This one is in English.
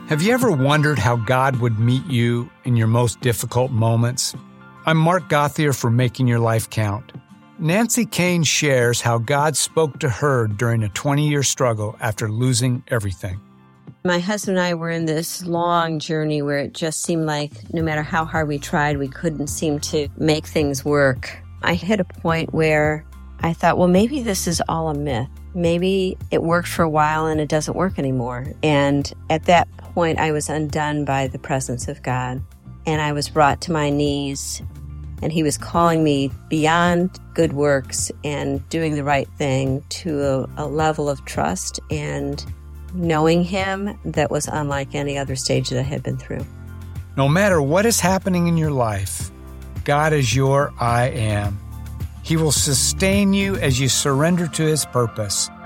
Have you ever wondered how God would meet you in your most difficult moments? I'm Mark Gauthier for Making Your Life Count. Nancy Kane shares how God spoke to her during a 20-year struggle after losing everything. My husband and I were in this long journey where it just seemed like no matter how hard we tried, we couldn't seem to make things work. I hit a point where I thought, well, maybe this is all a myth. Maybe it worked for a while and it doesn't work anymore. And at that point, I was undone by the presence of God. And I was brought to my knees, and He was calling me beyond good works and doing the right thing to a level of trust and knowing Him that was unlike any other stage that I had been through. No matter what is happening in your life, God is your I am. He will sustain you as you surrender to His purpose.